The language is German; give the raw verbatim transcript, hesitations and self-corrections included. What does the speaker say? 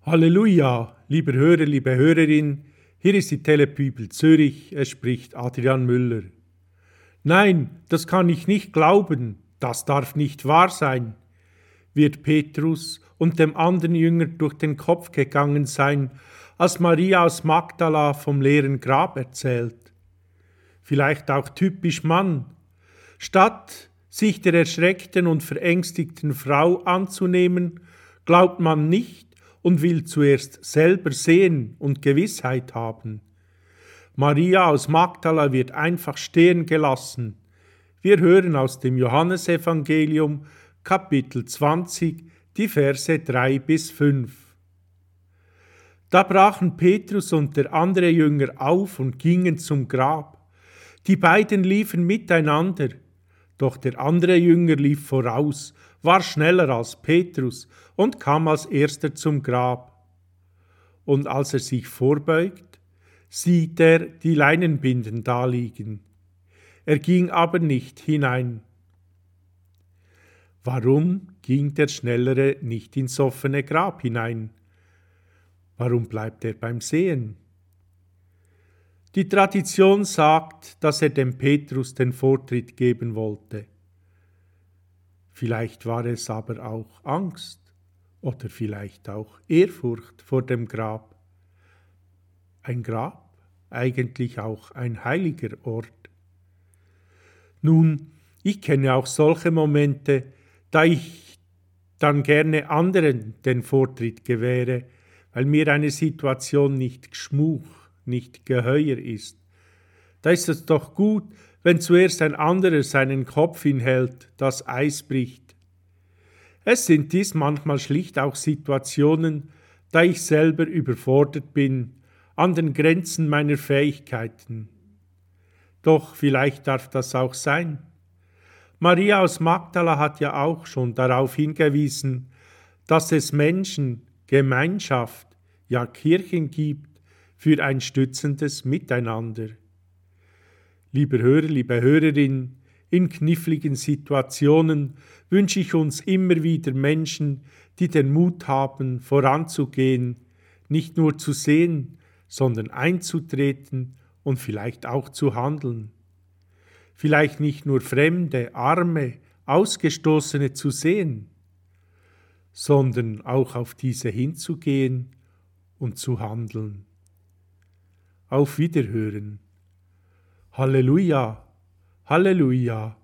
Halleluja, lieber Hörer, liebe Hörerin, hier ist die Telebibel Zürich, es spricht Adrian Müller. Nein, das kann ich nicht glauben, das darf nicht wahr sein, wird Petrus und dem anderen Jünger durch den Kopf gegangen sein, als Maria aus Magdala vom leeren Grab erzählt. Vielleicht auch typisch Mann. Statt sich der erschreckten und verängstigten Frau anzunehmen, glaubt man nicht und will zuerst selber sehen und Gewissheit haben. Maria aus Magdala wird einfach stehen gelassen. Wir hören aus dem Johannesevangelium, Kapitel zwanzig, die Verse drei bis fünf. Da brachen Petrus und der andere Jünger auf und gingen zum Grab. Die beiden liefen miteinander, doch der andere Jünger lief voraus, war schneller als Petrus und kam als erster zum Grab. Und als er sich vorbeugt, sieht er die Leinenbinden daliegen. Er ging aber nicht hinein. Warum ging der Schnellere nicht ins offene Grab hinein? Warum bleibt er beim Sehen? Die Tradition sagt, dass er dem Petrus den Vortritt geben wollte. Vielleicht war es aber auch Angst oder vielleicht auch Ehrfurcht vor dem Grab. Ein Grab, eigentlich auch ein heiliger Ort. Nun, ich kenne auch solche Momente, da ich dann gerne anderen den Vortritt gewähre, weil mir eine Situation nicht gschmuch, nicht geheuer ist. Da ist es doch gut, wenn zuerst ein anderer seinen Kopf hinhält, das Eis bricht. Es sind dies manchmal schlicht auch Situationen, da ich selber überfordert bin, an den Grenzen meiner Fähigkeiten. Doch vielleicht darf das auch sein. Maria aus Magdala hat ja auch schon darauf hingewiesen, dass es Menschen, Gemeinschaft, ja Kirchen gibt für ein stützendes Miteinander. Lieber Hörer, liebe Hörerin, in kniffligen Situationen wünsche ich uns immer wieder Menschen, die den Mut haben, voranzugehen, nicht nur zu sehen, sondern einzutreten und vielleicht auch zu handeln. Vielleicht nicht nur Fremde, Arme, Ausgestoßene zu sehen, sondern auch auf diese hinzugehen und zu handeln. Auf Wiederhören. Halleluja, Halleluja.